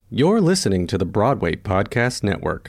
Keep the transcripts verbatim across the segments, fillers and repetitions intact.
You're listening to the Broadway Podcast Network.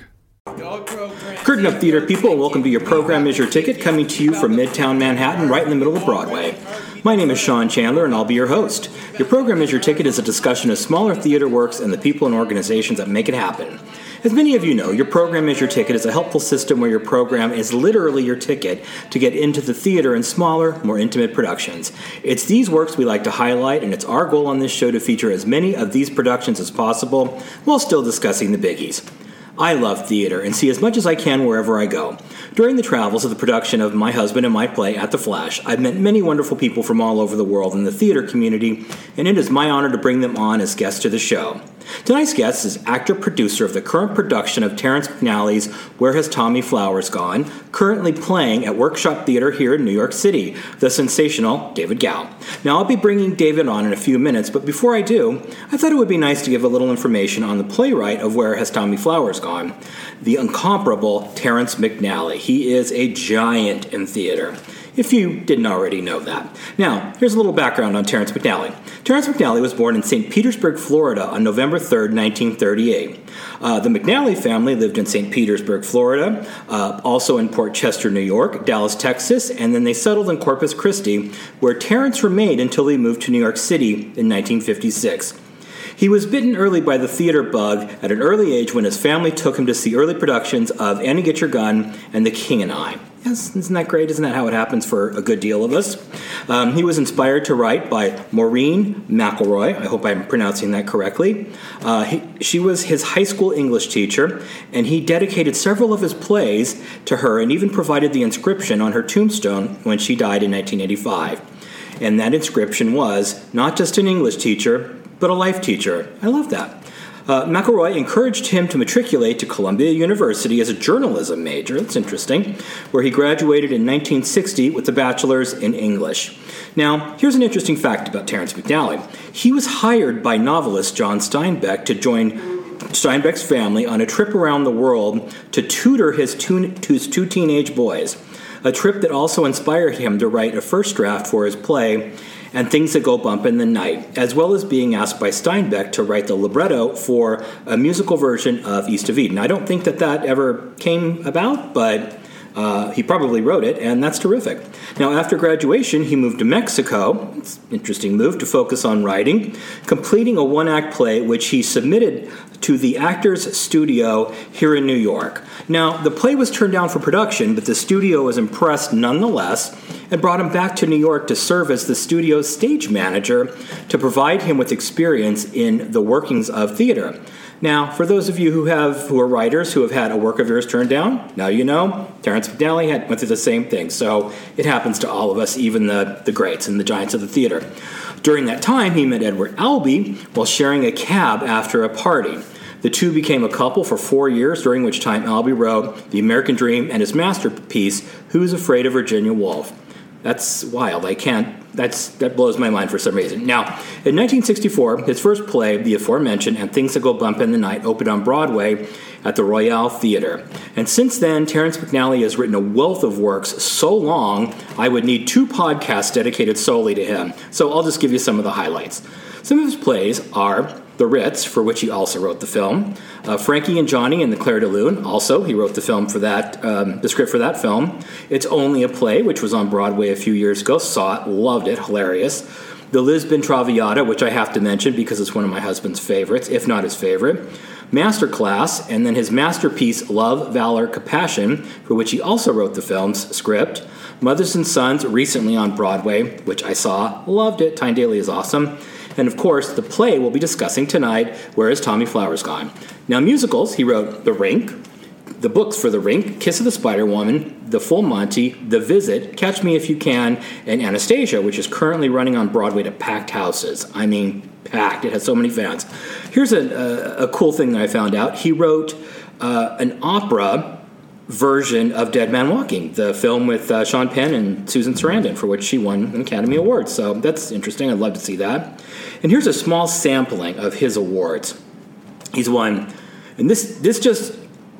Curtain up, theater people, and welcome to Your Program Is Your Ticket, coming to you from Midtown Manhattan, right in the middle of Broadway. My name is Sean Chandler, and I'll be your host. Your Program Is Your Ticket is a discussion of smaller theater works and the people and organizations that make it happen. As many of you know, Your Program Is Your Ticket is a helpful system where your program is literally your ticket to get into the theater in smaller, more intimate productions. It's these works we like to highlight, and it's our goal on this show to feature as many of these productions as possible while still discussing the biggies. I love theater and see as much as I can wherever I go. During the travels of the production of my husband and my play, At the Flash, I've met many wonderful people from all over the world in the theater community, and it is my honor to bring them on as guests to the show. Tonight's guest is actor-producer of the current production of Terrence McNally's Where Has Tommy Flowers Gone?, currently playing at Workshop Theater here in New York City, the sensational David Gow. Now, I'll be bringing David on in a few minutes, but before I do, I thought it would be nice to give a little information on the playwright of Where Has Tommy Flowers Gone?, the incomparable Terrence McNally. He is a giant in theater, if you didn't already know that. Now, here's a little background on Terrence McNally. Terrence McNally was born in Saint Petersburg, Florida on November third, nineteen thirty-eight. Uh, the McNally family lived in Saint Petersburg, Florida, uh, also in Port Chester, New York, Dallas, Texas, and then they settled in Corpus Christi, where Terrence remained until he moved to New York City in nineteen fifty-six. He was bitten early by the theater bug at an early age when his family took him to see early productions of Annie Get Your Gun and The King and I. Yes, isn't that great? Isn't that how it happens for a good deal of us? Um, he was inspired to write by Maureen McElroy. I hope I'm pronouncing that correctly. Uh, he, she was his high school English teacher, and he dedicated several of his plays to her and even provided the inscription on her tombstone when she died in nineteen eighty-five. And that inscription was, not just an English teacher, but a life teacher. I love that. Uh, McElroy encouraged him to matriculate to Columbia University as a journalism major, that's interesting, where he graduated in nineteen sixty with a bachelor's in English. Now, here's an interesting fact about Terrence McNally. He was hired by novelist John Steinbeck to join Steinbeck's family on a trip around the world to tutor his two, his two teenage boys, a trip that also inspired him to write a first draft for his play, And Things That Go Bump in the Night, as well as being asked by Steinbeck to write the libretto for a musical version of East of Eden. I don't think that that ever came about, but uh, he probably wrote it, and that's terrific. Now, after graduation, he moved to Mexico. It's an interesting move to focus on writing, completing a one-act play which he submitted to the Actors Studio here in New York. Now, the play was turned down for production, but the studio was impressed nonetheless and brought him back to New York to serve as the studio's stage manager to provide him with experience in the workings of theater. Now, for those of you who have who are writers who have had a work of yours turned down, now you know Terrence McNally had went through the same thing. So it happens to all of us, even the, the greats and the giants of the theater. During that time, he met Edward Albee while sharing a cab after a party. The two became a couple for four years, during which time Albee wrote The American Dream and his masterpiece, Who's Afraid of Virginia Woolf? That's wild. I can't, that's, that blows my mind for some reason. Now, in nineteen sixty-four, his first play, the aforementioned And Things That Go Bump in the Night, opened on Broadway at the Royale Theater. And since then, Terrence McNally has written a wealth of works so long, I would need two podcasts dedicated solely to him. So I'll just give you some of the highlights. Some of his plays are The Ritz, for which he also wrote the film. Uh, Frankie and Johnny and the Clair de Lune, also he wrote the film for that, um, the script for that film. It's Only a Play, which was on Broadway a few years ago. Saw it, loved it, hilarious. The Lisbon Traviata, which I have to mention because it's one of my husband's favorites, if not his favorite. Masterclass, and then his masterpiece, Love, Valor, Compassion, for which he also wrote the film's script. Mothers and Sons, recently on Broadway, which I saw, loved it. Tyne Daly is awesome. And, of course, the play we'll be discussing tonight, Where Has Tommy Flowers Gone? Now, musicals, he wrote The Rink, the books for The Rink, Kiss of the Spider Woman, The Full Monty, The Visit, Catch Me If You Can, and Anastasia, which is currently running on Broadway to packed houses. I mean, packed. It has so many fans. Here's a, a, a cool thing that I found out. He wrote uh, an opera version of Dead Man Walking, the film with uh, Sean Penn and Susan Sarandon, for which she won an Academy Award. So that's interesting. I'd love to see that. And here's a small sampling of his awards. He's won, and this this just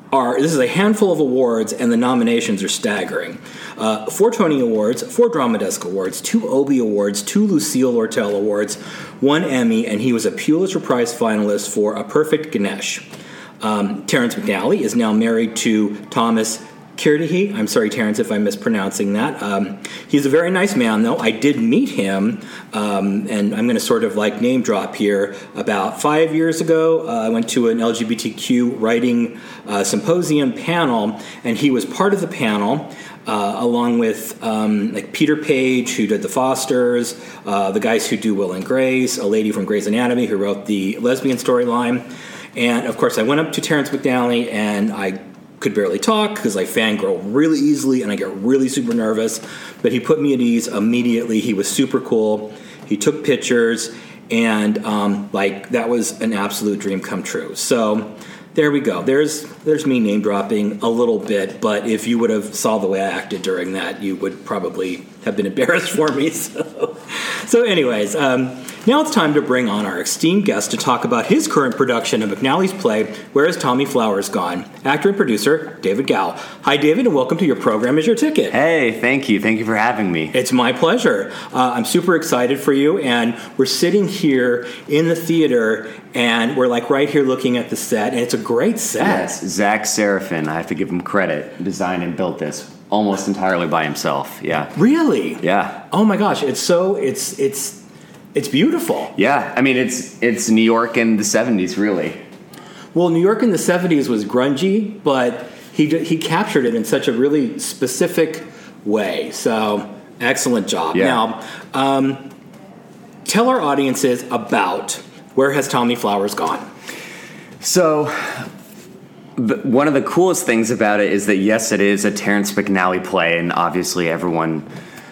are, this is a handful of awards, and the nominations are staggering. Uh, four Tony Awards, four Drama Desk Awards, two Obie Awards, two Lucille Lortel Awards, one Emmy, and he was a Pulitzer Prize finalist for A Perfect Ganesh. Um, Terrence McNally is now married to Thomas Kirdahy. I'm sorry, Terrence, if I'm mispronouncing that. Um, he's a very nice man, though. I did meet him, um, and I'm going to sort of like name drop here. About five years ago, uh, I went to an L G B T Q writing uh, symposium panel, and he was part of the panel, uh, along with um, like Peter Page, who did The Fosters, uh, the guys who do Will and Grace, a lady from Grey's Anatomy who wrote the lesbian storyline. And, of course, I went up to Terrence McNally, and I could barely talk because I fangirl really easily and I get really super nervous. But he put me at ease immediately. He was super cool. He took pictures, and um, like that was an absolute dream come true. So there we go. There's there's me name dropping a little bit, but if you would have saw the way I acted during that, you would probably have been embarrassed for me. So, so anyways, um, now it's time to bring on our esteemed guest to talk about his current production of McNally's play, Where Has Tommy Flowers Gone? Actor and producer, David Gow. Hi, David, and welcome to Your Program Is Your Ticket. Hey, thank you. Thank you for having me. It's my pleasure. Uh, I'm super excited for you, and we're sitting here in the theater, and we're like right here looking at the set, and it's a great set. Yes, Zach Serafin, I have to give him credit, designed and built this almost entirely by himself. Yeah. Really? Yeah. Oh my gosh, it's so, it's, it's, it's beautiful. Yeah, I mean, it's it's New York in the seventies, really. Well, New York in the seventies was grungy, but he he captured it in such a really specific way. So, excellent job. Yeah. Now, um, tell our audiences about Where Has Tommy Flowers Gone? So, the, one of the coolest things about it is that, yes, it is a Terrence McNally play, and obviously everyone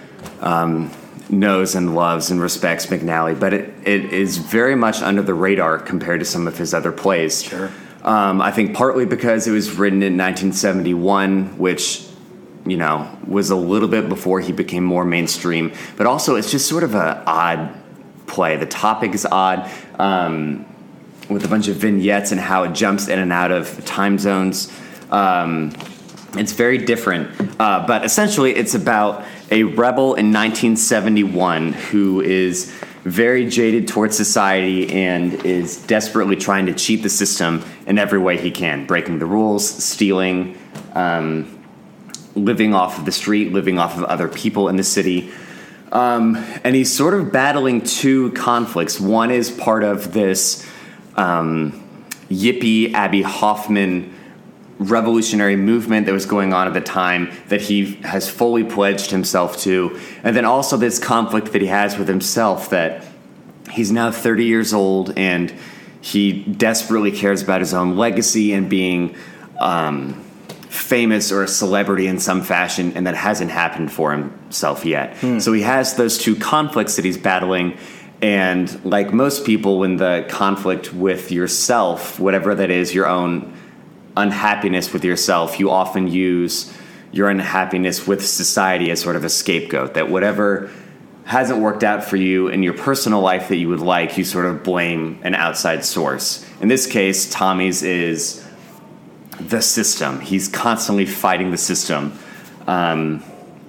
Um, knows and loves and respects McNally, but it, it is very much under the radar compared to some of his other plays. Sure. Um, I think partly because it was written in nineteen seventy-one, which, you know, was a little bit before he became more mainstream, but also it's just sort of an odd play. The topic is odd, um, with a bunch of vignettes and how it jumps in and out of time zones. Um, it's very different, uh, but essentially it's about a rebel in nineteen seventy-one who is very jaded towards society and is desperately trying to cheat the system in every way he can, breaking the rules, stealing, um, living off of the street, living off of other people in the city. Um, and he's sort of battling two conflicts. One is part of this um, yippie Abby Hoffman revolutionary movement that was going on at the time that he has fully pledged himself to, and then also this conflict that he has with himself, that he's now thirty years old and he desperately cares about his own legacy and being um, famous or a celebrity in some fashion, and that hasn't happened for himself yet. Hmm. So he has those two conflicts that he's battling, and like most people, when the conflict with yourself, whatever that is, your own unhappiness with yourself, you often use your unhappiness with society as sort of a scapegoat, that whatever hasn't worked out for you in your personal life that you would like, you sort of blame an outside source. In this case, Tommy's is the system. He's constantly fighting the system. Um,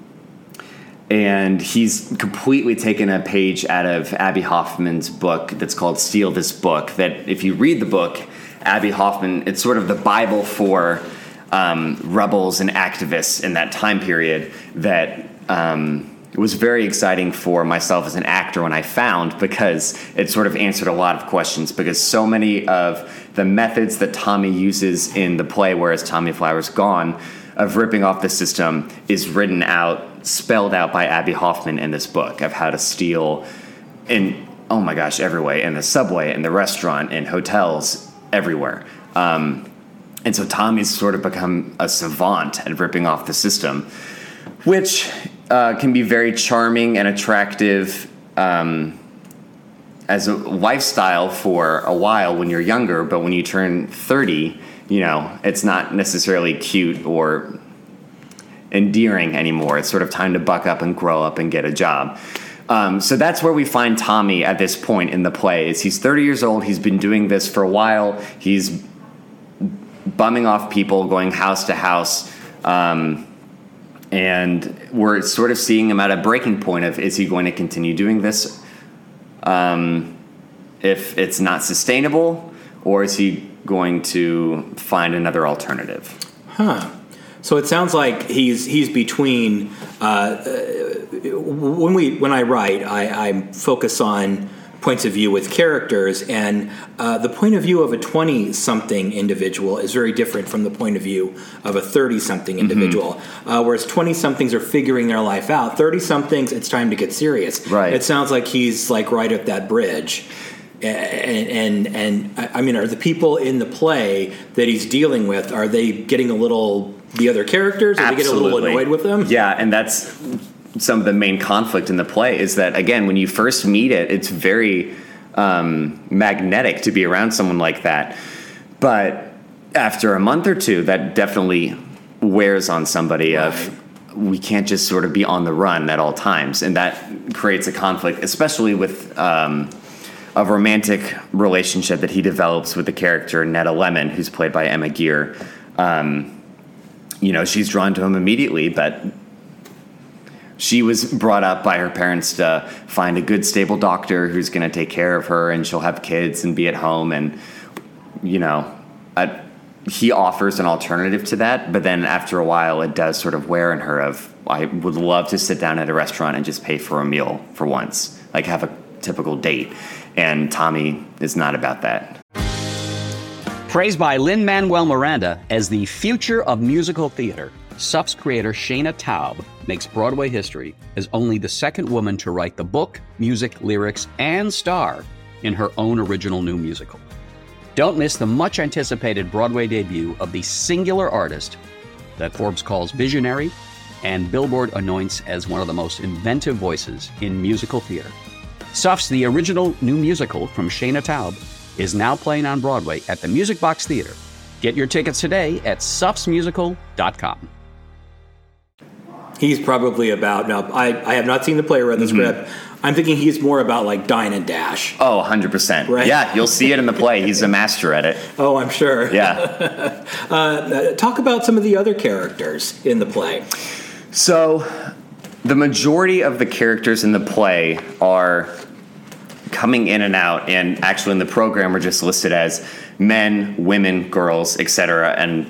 and he's completely taken a page out of Abby Hoffman's book that's called Steal This Book, that if you read the book, Abby Hoffman, it's sort of the Bible for um, rebels and activists in that time period, that um, it was very exciting for myself as an actor when I found, because it sort of answered a lot of questions, because so many of the methods that Tommy uses in the play, Where Has Tommy Flowers Gone, of ripping off the system, is written out, spelled out by Abby Hoffman in this book, of how to steal in, oh my gosh, every way, in the subway, in the restaurant, in hotels, everywhere. Um, and so Tommy's sort of become a savant at ripping off the system, which uh, can be very charming and attractive um, as a lifestyle for a while when you're younger, but when you turn thirty, you know, it's not necessarily cute or endearing anymore. It's sort of time to buck up and grow up and get a job. Um, so that's where we find Tommy at this point in the play. Is he's thirty years old. He's been doing this for a while. He's bumming off people, going house to house. Um, and we're sort of seeing him at a breaking point of, is he going to continue doing this? Um, if it's not sustainable, or is he going to find another alternative? Huh. So it sounds like he's he's between. Uh, when we when I write, I, I focus on points of view with characters, and uh, the point of view of a twenty-something individual is very different from the point of view of a thirty-something individual. Mm-hmm. Uh, whereas twenty-somethings are figuring their life out, thirty-somethings, it's time to get serious. Right. It sounds like he's like right at that bridge. And, and and I mean, are the people in the play that he's dealing with, are they getting a little, the other characters, are Absolutely. they getting a little annoyed with them? Yeah, and that's some of the main conflict in the play, is that, again, when you first meet it, it's very um, magnetic to be around someone like that. But after a month or two, that definitely wears on somebody. Right. Of, we can't just sort of be on the run at all times. And that creates a conflict, especially with Um, a romantic relationship that he develops with the character Netta Lemon, who's played by Emma Gear. Um, you know, she's drawn to him immediately, but she was brought up by her parents to find a good, stable doctor who's going to take care of her, and she'll have kids and be at home. And, you know, I, he offers an alternative to that, but then after a while it does sort of wear on her of, I would love to sit down at a restaurant and just pay for a meal for once, like have a typical date. And Tommy is not about that. Praised by Lin-Manuel Miranda as the future of musical theater, S U F's creator Shana Taub makes Broadway history as only the second woman to write the book, music, lyrics, and star in her own original new musical. Don't miss the much-anticipated Broadway debut of the singular artist that Forbes calls visionary and Billboard anoints as one of the most inventive voices in musical theater. S U F's The Original New Musical from Shana Taub is now playing on Broadway at the Music Box Theater. Get your tickets today at sufs musical dot com. He's probably about, now, I, I have not seen the play or read the mm-hmm. script. I'm thinking he's more about like Dine and Dash. Oh, one hundred percent. Right? Yeah, you'll see it in the play. He's a master at it. Oh, I'm sure. Yeah. uh, talk about some of the other characters in the play. So, the majority of the characters in the play are coming in and out, and actually in the program are just listed as men, women, girls, et cetera. And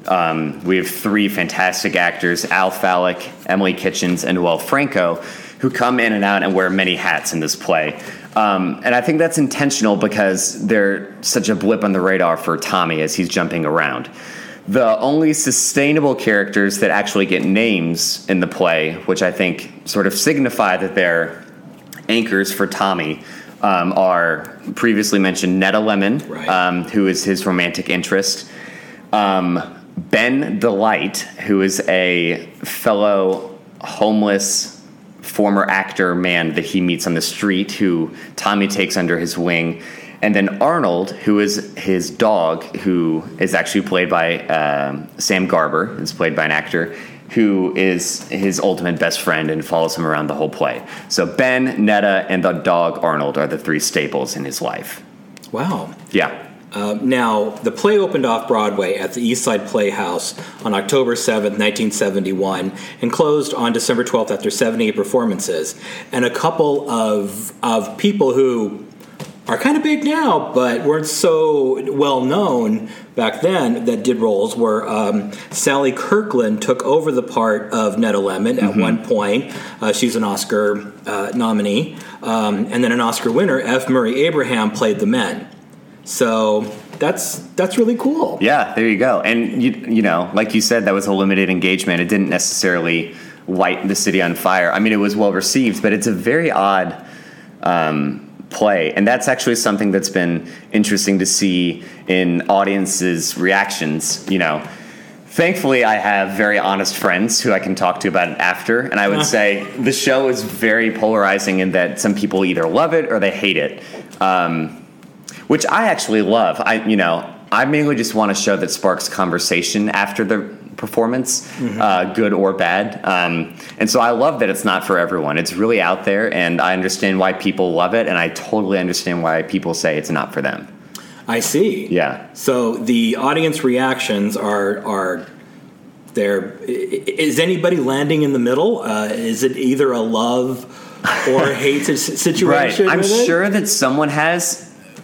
um, we have three fantastic actors, Al Fallick, Emily Kitchens, and Noel Franco, who come in and out and wear many hats in this play. Um, and I think that's intentional because they're such a blip on the radar for Tommy as he's jumping around. The only sustainable characters that actually get names in the play, which I think sort of signify that they're anchors for Tommy, um, are previously mentioned Netta Lemon, right. um, who is his romantic interest, um, Ben Delight, who is a fellow homeless former actor man that he meets on the street, who Tommy takes under his wing, and then Arnold, who is his dog, who is actually played by um, Sam Garber, is played by an actor, who is his ultimate best friend and follows him around the whole play. So Ben, Netta, and the dog Arnold are the three staples in his life. Wow. Yeah. Uh, now, the play opened off Broadway at the East Side Playhouse on October seventh, nineteen seventy-one, and closed on December twelfth after seventy-eight performances. And a couple of of people who are kind of big now, but weren't so well known back then that did roles were um, Sally Kirkland took over the part of Netta Lemon at mm-hmm. one point. Uh, she's an Oscar uh, nominee. Um, and then an Oscar winner, F. Murray Abraham, played the men. So that's that's really cool. Yeah, there you go. And, you, you know, like you said, that was a limited engagement. It didn't necessarily light the city on fire. I mean, it was well received, but it's a very odd um play, and that's actually something that's been interesting to see in audiences' reactions. You know, thankfully I have very honest friends who I can talk to about it after, and I would say the show is very polarizing in that some people either love it or they hate it, um, which I actually love. I, you know, I mainly just want a show that sparks conversation after the performance, mm-hmm. uh, good or bad. Um, and so I love that it's not for everyone. It's really out there, and I understand why people love it, and I totally understand why people say it's not for them. I see. Yeah. So the audience reactions are are there. Is anybody landing in the middle? Uh, is it either a love or hate situation? Right. I'm with it? sure that someone has.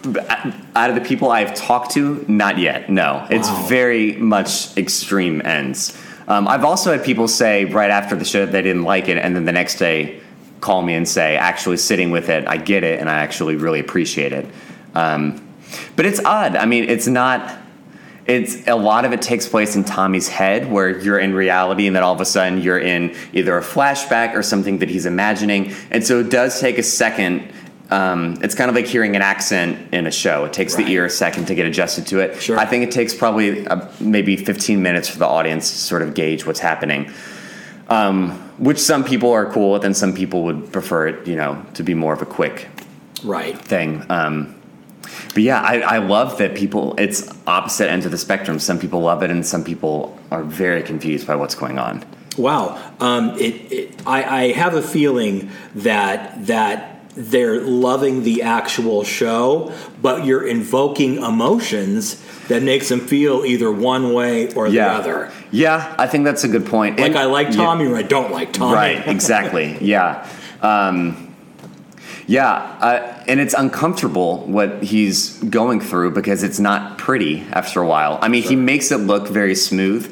Out of the people I've talked to, not yet. No, wow. It's very much extreme ends. Um, I've also had people say right after the show that they didn't like it, and then the next day call me and say, actually sitting with it, I get it, and I actually really appreciate it. Um, but it's odd. I mean, it's not. It's a lot of it takes place in Tommy's head, where you're in reality, and then all of a sudden you're in either a flashback or something that he's imagining, and so it does take a second. Um, it's kind of like hearing an accent in a show. It takes right. the ear a second to get adjusted to it. Sure. I think it takes probably uh, maybe fifteen minutes for the audience to sort of gauge what's happening, um, which some people are cool with, and some people would prefer it, you know, to be more of a quick right thing. Um, but yeah, I, I love that people. It's opposite ends of the spectrum. Some people love it, and some people are very confused by what's going on. Wow. Um, it, it, I, I have a feeling that that. They're loving the actual show, but you're invoking emotions that makes them feel either one way or yeah. the other. Yeah, I think that's a good point. Like and, I like Tommy yeah. or I don't like Tommy. Right, exactly. yeah. Um, yeah, uh, and it's uncomfortable what he's going through because it's not pretty after a while. I mean, sure. he makes it look very smooth,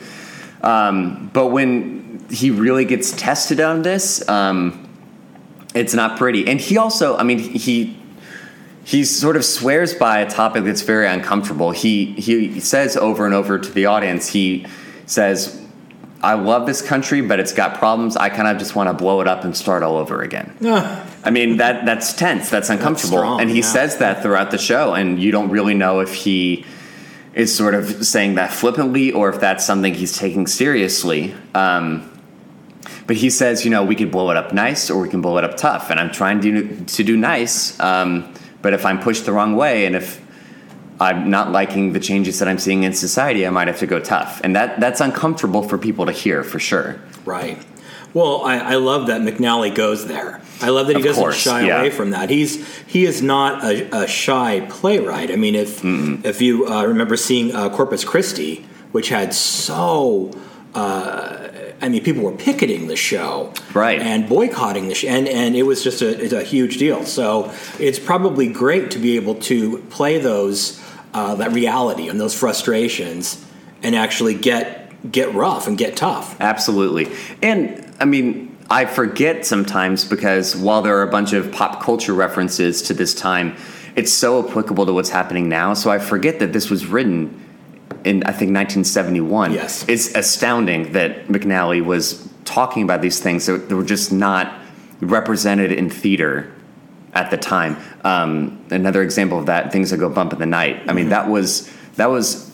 um, but when he really gets tested on this... Um, It's not pretty. And he also, I mean, he he sort of swears by a topic that's very uncomfortable. He he says over and over to the audience, he says, I love this country, but it's got problems. I kind of just want to blow it up and start all over again. Uh, I mean, that that's tense. That's uncomfortable. That's strong, and he yeah. says that throughout the show, and you don't really know if he is sort of saying that flippantly or if that's something he's taking seriously. Um But he says, you know, we could blow it up nice or we can blow it up tough. And I'm trying to do, to do nice. Um, but if I'm pushed the wrong way and if I'm not liking the changes that I'm seeing in society, I might have to go tough. And that that's uncomfortable for people to hear, for sure. Right. Well, I, I love that McNally goes there. I love that he of doesn't course, shy yeah. away from that. He's he is not a, a shy playwright. I mean, if Mm-mm. if you uh, remember seeing uh, Corpus Christi, which had so... Uh, I mean, people were picketing the show, right, and boycotting the show, and, and it was just a, it's a huge deal. So it's probably great to be able to play those uh, that reality and those frustrations, and actually get get rough and get tough. Absolutely, and I mean, I forget sometimes because while there are a bunch of pop culture references to this time, it's so applicable to what's happening now. So I forget that this was written in, I think, nineteen seventy-one. Yes. It's astounding that McNally was talking about these things that were just not represented in theater at the time. Um, another example of that, Things That Go Bump in the Night. I mean, mm-hmm. that was, that was,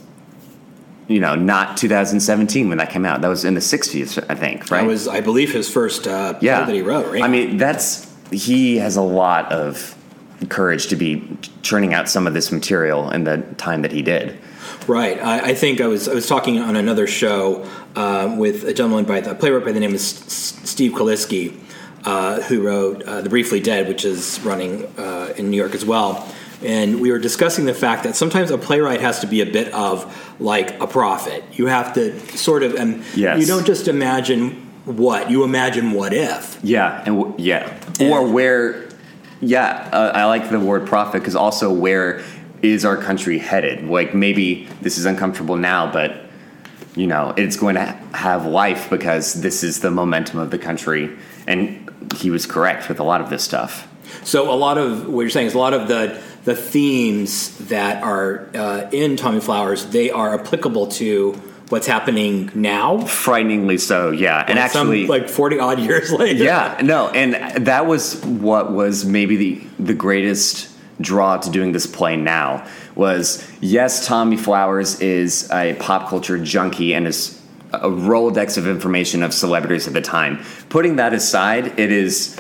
you know, not two thousand seventeen when that came out. That was in the sixties, I think, right? That was, I believe, his first uh, play yeah. that he wrote, right? I mean, that's, he has a lot of courage to be churning out some of this material in the time that he did. Right. I, I think I was I was talking on another show uh, with a gentleman by the a playwright by the name of S- Steve Kaliski, uh, who wrote uh, The Briefly Dead, which is running uh, in New York as well. And we were discussing the fact that sometimes a playwright has to be a bit of like a prophet. You have to sort of, and yes. you don't just imagine what, you imagine what if. Yeah, and w- yeah, and, or where. Yeah, uh, I like the word prophet because also where is our country headed? Like maybe this is uncomfortable now, but you know it's going to have life because this is the momentum of the country. And he was correct with a lot of this stuff. So a lot of what you're saying is a lot of the the themes that are uh, in Tommy Flowers, they are applicable to what's happening now. Frighteningly so, yeah. And actually, some, like forty odd years later. Yeah, no, and that was what was maybe the the greatest draw to doing this play now was, yes, Tommy Flowers is a pop culture junkie and is a Rolodex of information of celebrities at the time. Putting that aside, it is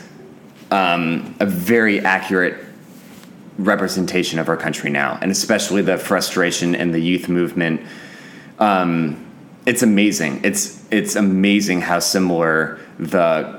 um, a very accurate representation of our country now, and especially the frustration in the youth movement. Um, it's amazing. It's it's amazing how similar the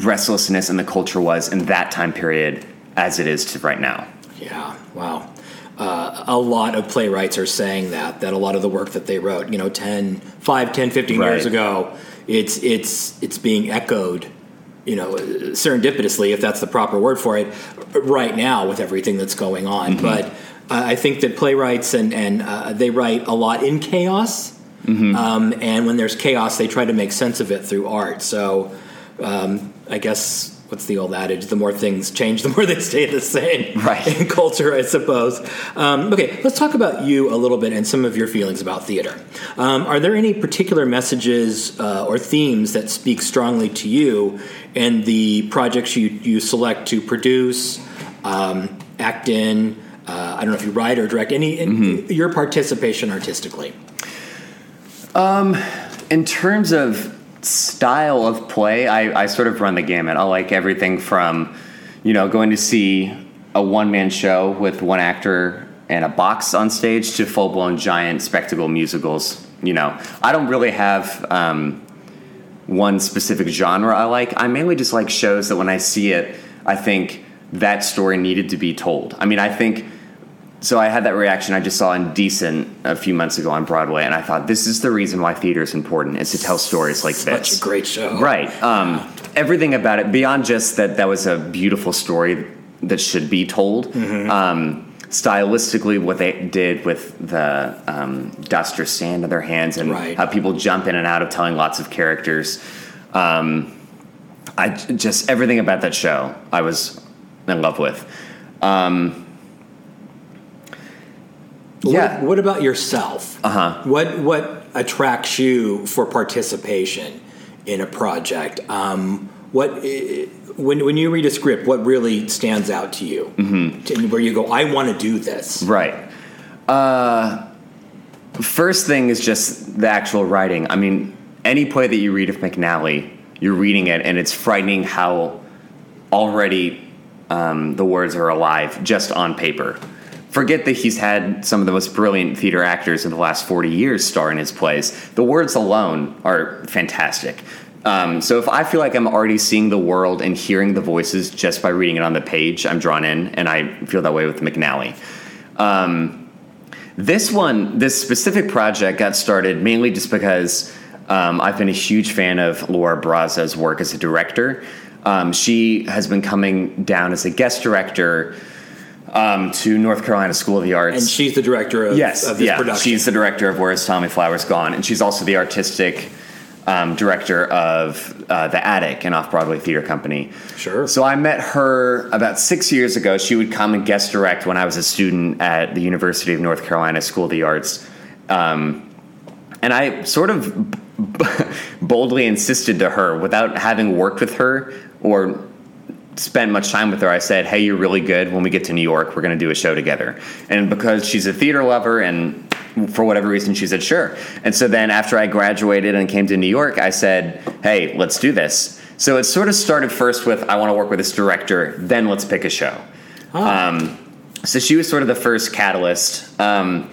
restlessness in the culture was in that time period as it is to right now. Yeah, wow. uh, a lot of playwrights are saying that, that a lot of the work that they wrote, you know, ten, five, ten, fifteen Right. years ago, it's it's it's being echoed, you know, serendipitously, if that's the proper word for it, right now with everything that's going on. Mm-hmm. But uh, I think that playwrights and and uh, they write a lot in chaos, Mm-hmm. um, and when there's chaos, they try to make sense of it through art. So um, I guess. What's the old adage? The more things change, the more they stay the same. Right. In culture, I suppose. Um, okay, let's talk about you a little bit and some of your feelings about theater. Um, are there any particular messages uh, or themes that speak strongly to you in the projects you, you select to produce, um, act in? Uh, I don't know if you write or direct. Any in, Mm-hmm. your participation artistically? Um, in terms of style of play, I, I sort of run the gamut. I like everything from, you know, going to see a one-man show with one actor and a box on stage to full-blown giant spectacle musicals. You know, I don't really have um, one specific genre I like. I mainly just like shows that when I see it, I think that story needed to be told. I mean, I think... So I had that reaction I just saw Indecent a few months ago on Broadway, and I thought, this is the reason why theater is important, is to tell stories like Such this. a great show. Right. Um, everything about it, beyond just that that was a beautiful story that should be told, Mm-hmm. um, stylistically what they did with the um, dust or sand in their hands and Right. how people jump in and out of telling lots of characters. Um, I just, everything about that show I was in love with. Um, Yeah. What, what about yourself? Uh-huh. What what attracts you for participation in a project? Um, what eh, when when you read a script, what really stands out to you? Mm-hmm. To, where you go, I want to do this. Right. Uh, first thing is just the actual writing. I mean, any play that you read of McNally, you're reading it, and it's frightening how already um, the words are alive just on paper. Forget that he's had some of the most brilliant theater actors in the last forty years star in his plays. The words alone are fantastic. Um, so if I feel like I'm already seeing the world and hearing the voices just by reading it on the page, I'm drawn in, and I feel that way with McNally. Um, this one, this specific project got started mainly just because um, I've been a huge fan of Laura Braza's work as a director. Um, she has been coming down as a guest director Um, to North Carolina School of the Arts. And she's the director of, yes, of this yeah, production. She's the director of Where Is Tommy Flowers Gone? And she's also the artistic um, director of uh, The Attic, an off-Broadway theater company. Sure. So I met her about six years ago. She would come and guest direct when I was a student at the University of North Carolina School of the Arts. Um, and I sort of b- boldly insisted to her, without having worked with her or spent much time with her, I said, hey, you're really good. When we get to New York, we're going to do a show together. And because she's a theater lover and for whatever reason, she said, sure. And so then after I graduated and came to New York, I said, hey, let's do this. So it sort of started first with, I want to work with this director, then let's pick a show. Oh. Um, so she was sort of the first catalyst. Um,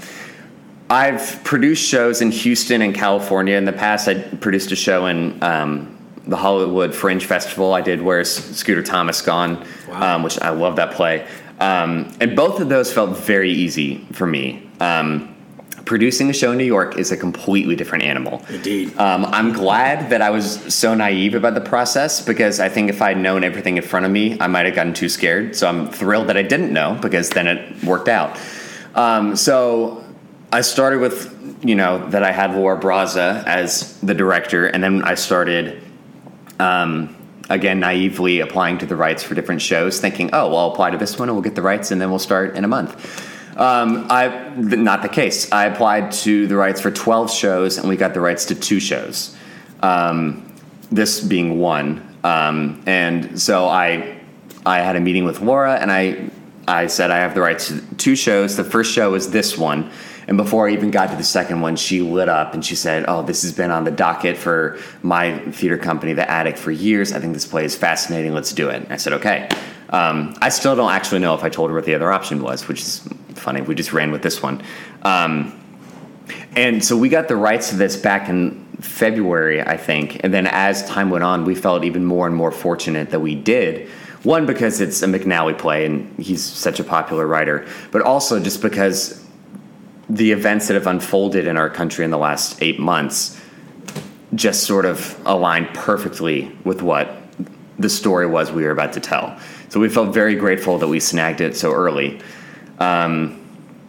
I've produced shows in Houston and California. In the past, I produced a show in um, the Hollywood Fringe Festival. I did Where's Scooter Thomas Gone, Wow. um, which I love that play. Um, and both of those felt very easy for me. Um, producing a show in New York is a completely different animal. Indeed. Um, I'm glad that I was so naive about the process, because I think if I'd known everything in front of me, I might have gotten too scared. So I'm thrilled that I didn't know, because then it worked out. Um, so I started with, you know, that I had Laura Braza as the director, and then I started... Um, again, naively applying to the rights for different shows, thinking, oh, well, I'll apply to this one and we'll get the rights and then we'll start in a month. Um, I not the case. I applied to the rights for twelve shows and we got the rights to two shows, um, this being one. Um, and so I I had a meeting with Laura and I I said I have the rights to two shows. The first show is this one. And before I even got to the second one, she lit up and she said, oh, this has been on the docket for my theater company, The Attic, for years. I think this play is fascinating. Let's do it. And I said, okay. Um, I still don't actually know if I told her what the other option was, which is funny. We just ran with this one. Um, and so we got the rights to this back in February, I think. And then as time went on, we felt even more and more fortunate that we did. One, because it's a McNally play and he's such a popular writer, but also just because the events that have unfolded in our country in the last eight months just sort of align perfectly with what the story was we were about to tell. So we felt very grateful that we snagged it so early. Um,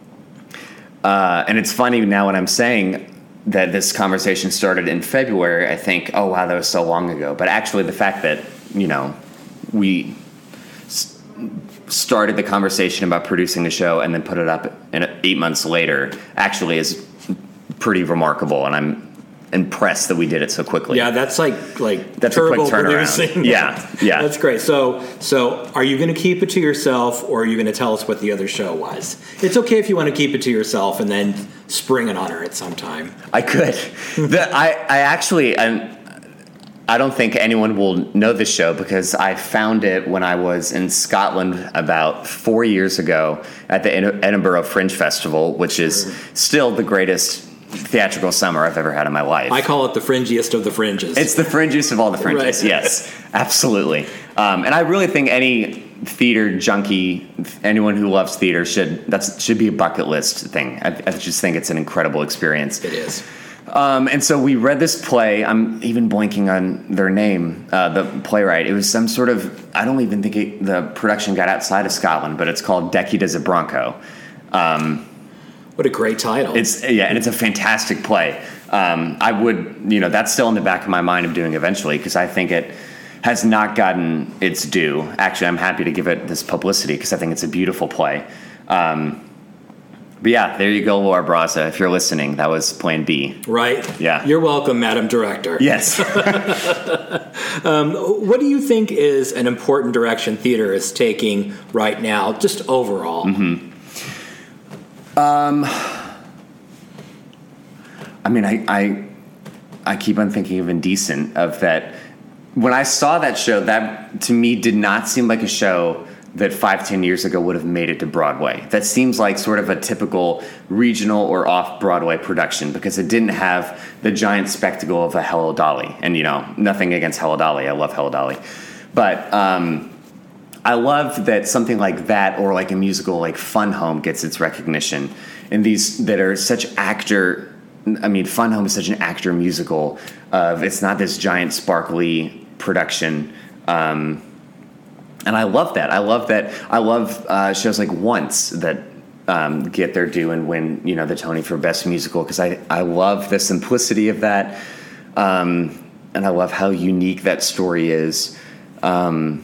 uh, and it's funny now when I'm saying that this conversation started in February, I think, oh, wow, that was so long ago. But actually the fact that, you know, we s- started the conversation about producing a show and then put it up in eight months later actually is pretty remarkable. And I'm impressed that we did it so quickly. Yeah, that's like like that's turbo a quick turnaround. producing. Yeah, yeah. That's great. So, so are you going to keep it to yourself, or are you going to tell us what the other show was? It's okay if you want to keep it to yourself and then spring it on her at some time. I could. the, I, I actually, I'm, I don't think anyone will know this show because I found it when I was in Scotland about four years ago at the Edinburgh Fringe Festival, which is still the greatest theatrical summer I've ever had in my life. I call it the fringiest of the fringes. It's the fringiest of all the fringes, Right. Yes, absolutely. Um, and I really think any theater junkie, anyone who loves theater, should that's should be a bucket list thing. I, I just think it's an incredible experience. It is. Um, and so we read this play. I'm even blanking on their name, uh, the playwright. It was some sort of, I don't even think it, the production got outside of Scotland, but it's called Decky Does a Bronco. Um, What a great title. It's yeah, and it's a fantastic play. Um, I would, you know, that's still in the back of my mind of doing eventually because I think it has not gotten its due. Actually, I'm happy to give it this publicity because I think it's a beautiful play. Um, but yeah, there you go, Laura Braza. If you're listening, that was Plan B. Right? Yeah. You're welcome, Madam Director. Yes. um, what do you think is an important direction theater is taking right now, just overall? Mm-hmm. Um, I mean, I, I, I keep on thinking of Indecent, of that. When I saw that show, that to me did not seem like a show that five, ten years ago would have made it to Broadway. That seems like sort of a typical regional or off-Broadway production because it didn't have the giant spectacle of a Hello Dolly. And, you know, nothing against Hello Dolly. I love Hello Dolly. But, um... I love that something like that or like a musical like Fun Home gets its recognition. And these that are such actor, I mean, Fun Home is such an actor musical. Of it's not this giant sparkly production. Um, and I love that. I love that. I love uh, shows like Once that um, get their due and win, you know, the Tony for Best Musical because I, I love the simplicity of that. Um, and I love how unique that story is. Um,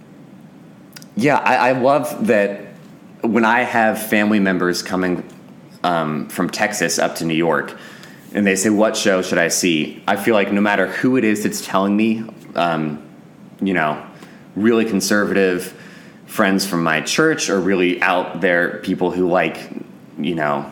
Yeah, I, I love that when I have family members coming um, from Texas up to New York and they say, what show should I see? I feel like no matter who it is that's telling me, um, you know, really conservative friends from my church or really out there people who like, you know,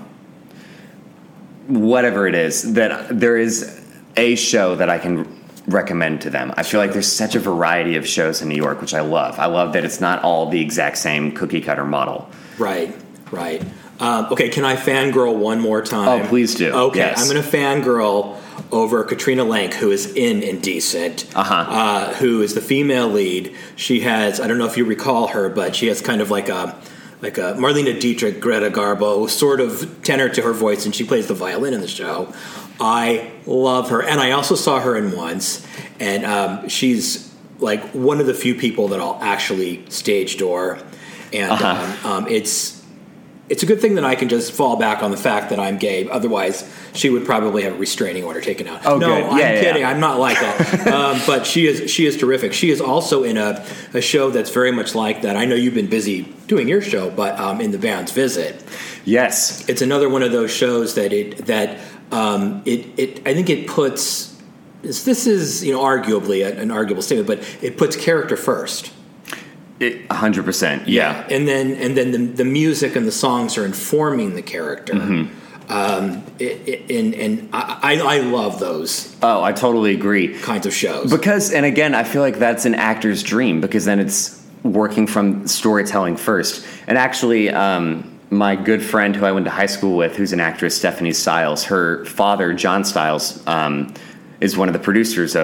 whatever it is, that there is a show that I can recommend to them. I feel like there's such a variety of shows in New York, which I love. I love that it's not all the exact same cookie cutter model. Right, right. Um, okay, can I fangirl one more time? Oh, please do. Okay, Yes. I'm going to fangirl over Katrina Lenk, who is in Indecent, Uh-huh. uh, who is the female lead. She has, I don't know if you recall her, but she has kind of like a like a Marlene Dietrich, Greta Garbo sort of tenor to her voice, and she plays the violin in the show. I love her, and I also saw her in Once, and um, she's like one of the few people that I'll actually stage door, and Uh-huh. um, um, it's it's a good thing that I can just fall back on the fact that I'm gay. Otherwise, she would probably have a restraining order taken out. Oh, no, good. I'm Yeah, yeah, kidding. yeah. I'm not like that. um, but she is she is terrific. She is also in a, a show that's very much like that. I know you've been busy doing your show, but um, in the band's visit. Yes. It's another one of those shows that it that um, it it I think it puts this is you know arguably an arguable statement, but it puts character first. A hundred percent. Yeah. And then and then the, the music and the songs are informing the character. Mm-hmm. Um, it, it, and and I, I love those Oh, I totally agree. kinds of shows. Because, and again, I feel like that's an actor's dream because then it's working from storytelling first. And actually, um, my good friend who I went to high school with, who's an actress, Stephanie Stiles, her father, John Stiles, um, is one of the producers of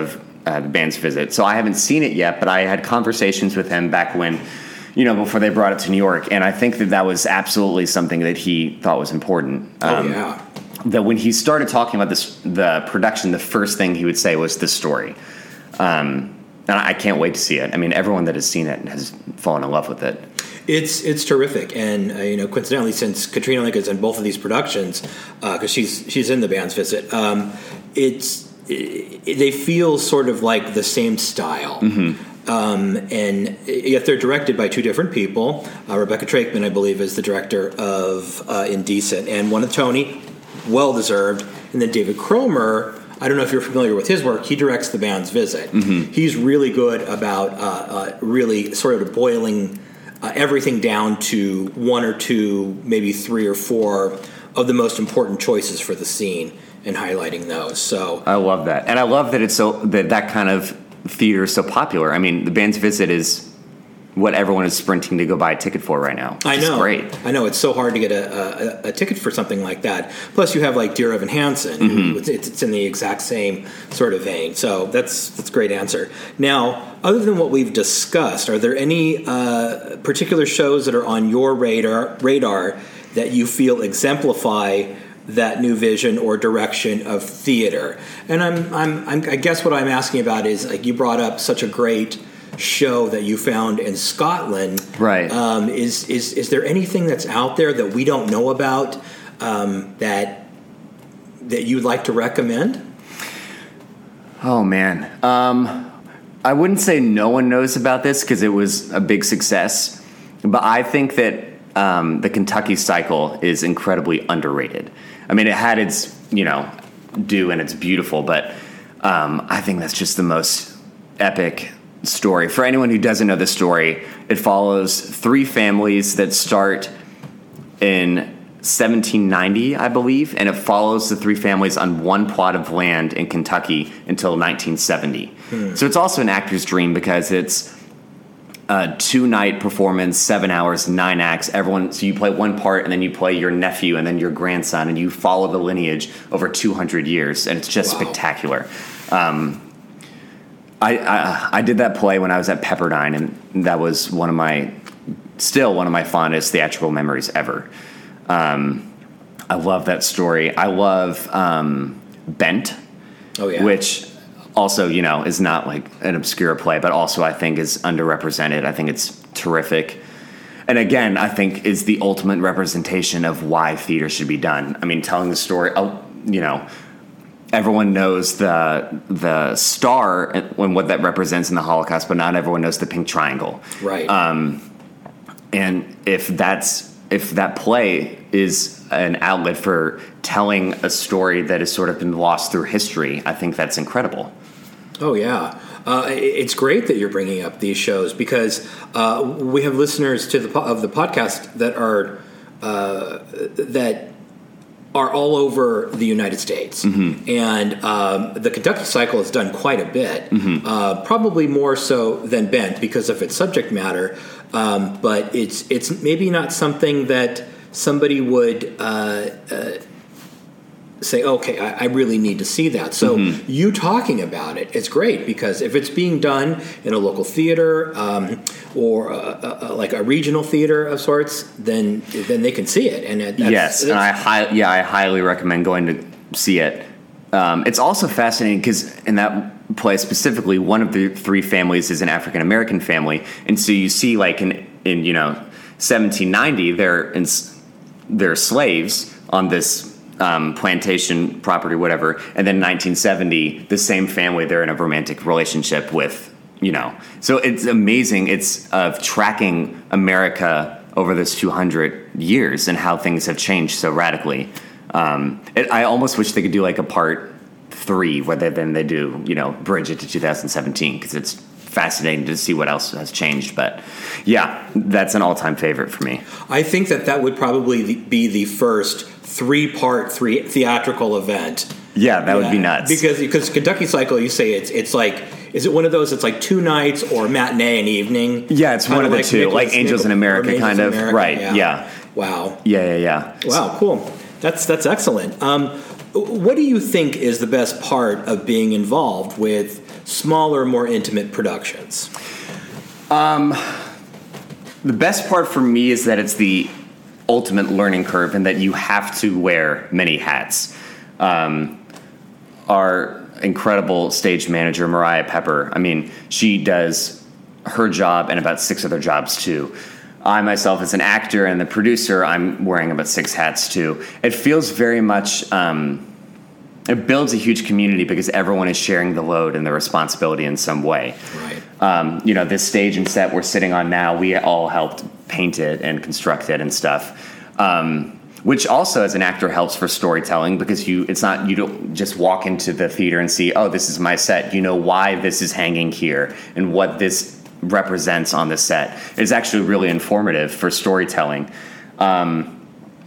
uh, the band's visit. So I haven't seen it yet, but I had conversations with him back when, you know, before they brought it to New York. And I think that that was absolutely something that he thought was important. Um, oh, yeah. That when he started talking about this, the production, the first thing he would say was the story. Um, and I can't wait to see it. I mean, everyone that has seen it has fallen in love with it. It's it's terrific, and uh, you know, coincidentally, since Katrina Lenk is in both of these productions, because uh, she's she's in the band's visit, um, it's it, they feel sort of like the same style, mm-hmm. um, and yet they're directed by two different people. Uh, Rebecca Trakeman, I believe, is the director of uh, Indecent, and won a Tony, well deserved, and then David Cromer. I don't know if you're familiar with his work. He directs the band's visit. Mm-hmm. He's really good about uh, uh, really sort of boiling uh, everything down to one or two, maybe three or four of the most important choices for the scene and highlighting those. So I love that, and I love that it's so that that kind of theater is so popular. I mean, the band's visit is what everyone is sprinting to go buy a ticket for right now. I know. Great. I know. It's so hard to get a, a, a ticket for something like that. Plus, you have like Dear Evan Hansen. Mm-hmm. It's, it's in the exact same sort of vein. So that's that's a great answer. Now, other than what we've discussed, are there any uh, particular shows that are on your radar radar that you feel exemplify that new vision or direction of theater? And I'm, I'm, I'm I guess what I'm asking about is, like, you brought up such a great show that you found in Scotland. Right. Um, is is is there anything that's out there that we don't know about um, that that you'd like to recommend? Oh man, um, I wouldn't say no one knows about this because it was a big success, but I think that um, the Kentucky Cycle is incredibly underrated. I mean, it had its, you know, due and it's beautiful, but um, I think that's just the most epic story. For anyone who doesn't know the story, it follows three families that start in seventeen ninety, I believe, and it follows the three families on one plot of land in Kentucky until nineteen seventy. Hmm. So it's also an actor's dream because it's a two-night performance, seven hours, nine acts. Everyone, so you play one part, and then you play your nephew, and then your grandson, and you follow the lineage over two hundred years, and it's just wow. spectacular. Um, I, I I did that play when I was at Pepperdine, and that was one of my, still one of my fondest theatrical memories ever. Um, I love that story. I love um, Bent, oh, yeah. which also, you know, is not like an obscure play, but also I think is underrepresented. I think it's terrific. And again, I think is the ultimate representation of why theater should be done. I mean, telling the story, oh, you know, everyone knows the the star and what that represents in the Holocaust, but not everyone knows the pink triangle. Right. Um, and if that's if that play is an outlet for telling a story that has sort of been lost through history, I think that's incredible. Oh, yeah. Uh, it's great that you're bringing up these shows because uh, we have listeners to the po- of the podcast that are uh, that are all over the United States. Mm-hmm. And um, the Kentucky Cycle has done quite a bit, mm-hmm. uh, probably more so than Bent because of its subject matter. Um, but it's it's maybe not something that somebody would uh, uh, say, okay, I, I really need to see that. So mm-hmm. you talking about it is great because if it's being done in a local theater um, or a, a, like a regional theater of sorts, then then they can see it. And that's, yes, that's, and I hi- yeah, I highly recommend going to see it. Um, it's also fascinating because in that play specifically, one of the three families is an African American family, and so you see like in in you know seventeen ninety they're in, they're slaves on this um, plantation property, whatever, and then nineteen seventy the same family they're in a romantic relationship with, you know. So it's amazing. It's of tracking America over this two hundred years and how things have changed so radically. Um, it, I almost wish they could do like a part three where they, then they do, you know, bridge it to two thousand seventeen because it's fascinating to see what else has changed. But yeah, that's an all-time favorite for me. I think that that would probably be the first three-part three theatrical event. Yeah, that yeah. would be nuts. Because because Kentucky Cycle, you say it's it's like, is it one of those? It's like two nights or matinee and evening. Yeah, it's one of the like two, Nicholas, like Angels in America, Angels kind of. America, right? Yeah. yeah. Wow. Yeah, yeah, yeah. Wow, cool. That's that's excellent. Um, what do you think is the best part of being involved with smaller, more intimate productions? Um, the best part for me is that it's the ultimate learning curve and that you have to wear many hats. Um, our incredible stage manager, Mariah Pepper, I mean, she does her job and about six other jobs too. I myself, as an actor and the producer, I'm wearing about six hats too. It feels very much, um, it builds a huge community because everyone is sharing the load and the responsibility in some way. Right. Um, you know, this stage and set we're sitting on now, we all helped paint it and construct it and stuff. Um, which also, as an actor, helps for storytelling because you, it's not, you don't just walk into the theater and see, oh, this is my set. You know why this is hanging here and what this represents on the set. It's actually really informative for storytelling. Um,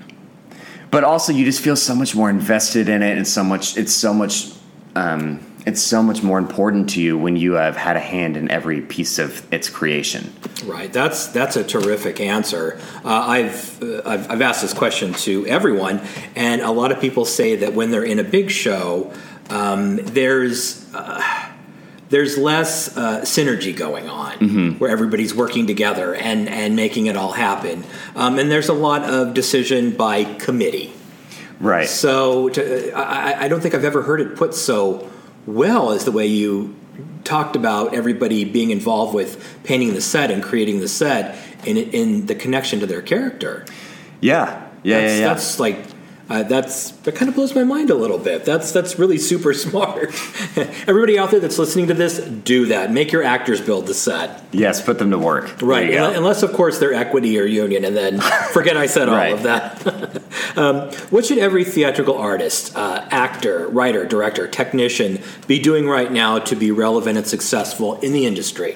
but also you just feel so much more invested in it and so much, it's so much, um, it's so much more important to you when you have had a hand in every piece of its creation. Right. That's that's a terrific answer. Uh, I've, uh, I've I've asked this question to everyone, and a lot of people say that when they're in a big show, um, there's uh, there's less uh, synergy going on, mm-hmm. where everybody's working together and and making it all happen, um, and there's a lot of decision by committee. Right. So to, I, I don't think I've ever heard it put so well as the way you talked about everybody being involved with painting the set and creating the set in in the connection to their character. Yeah, yeah, that's, yeah, yeah. That's like uh, that's that kind of blows my mind a little bit. That's that's really super smart. Everybody out there that's listening to this, do that. Make your actors build the set. Yes, put them to work. Right, unless of course they're equity or union, and then forget I said all right. of that. um, what should every theatrical artist, uh, actor, writer, director, technician be doing right now to be relevant and successful in the industry?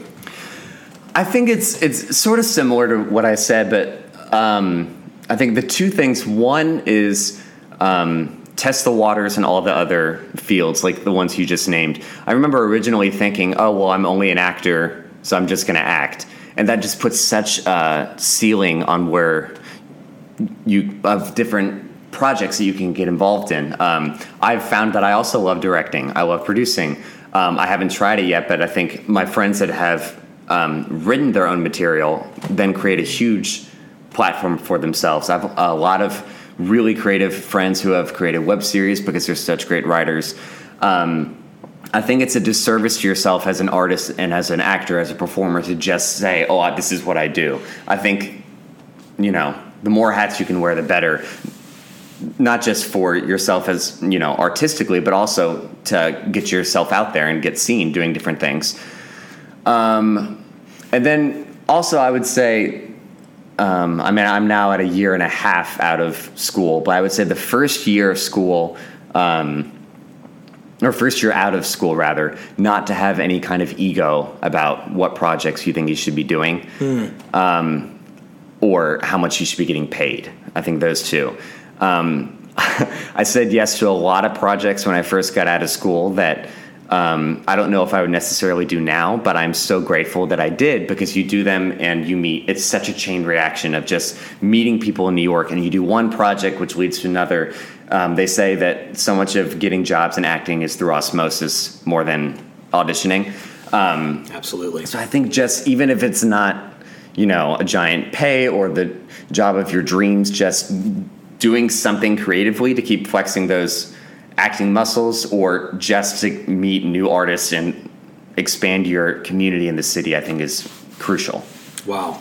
I think it's it's sort of similar to what I said, but um, I think the two things. One is um, test the waters in all the other fields, like the ones you just named. I remember originally thinking, oh, well, I'm only an actor, so I'm just going to act. And that just puts such a ceiling on where you of different projects that you can get involved in. Um, I've found that I also love directing. I love producing. Um, I haven't tried it yet, but I think my friends that have um, written their own material then create a huge platform for themselves. I have a lot of really creative friends who have created web series because they're such great writers. Um, I think it's a disservice to yourself as an artist and as an actor, as a performer, to just say, oh, this is what I do. I think, you know, the more hats you can wear, the better. Not just for yourself as, you know, artistically, but also to get yourself out there and get seen doing different things. Um, and then also I would say, um, I mean, I'm now at a year and a half out of school, but I would say the first year of school, um, or first year out of school, rather, not to have any kind of ego about what projects you think you should be doing, mm. um, or how much you should be getting paid. I think those two. Um, I said yes to a lot of projects when I first got out of school that um, I don't know if I would necessarily do now, but I'm so grateful that I did, because you do them and you meet. It's such a chain reaction of just meeting people in New York, and you do one project which leads to another. Um, they say that so much of getting jobs in acting is through osmosis more than auditioning. Um, Absolutely. So I think just even if it's not, you know, a giant pay or the job of your dreams, just doing something creatively to keep flexing those acting muscles, or just to meet new artists and expand your community in the city, I think is crucial. Wow.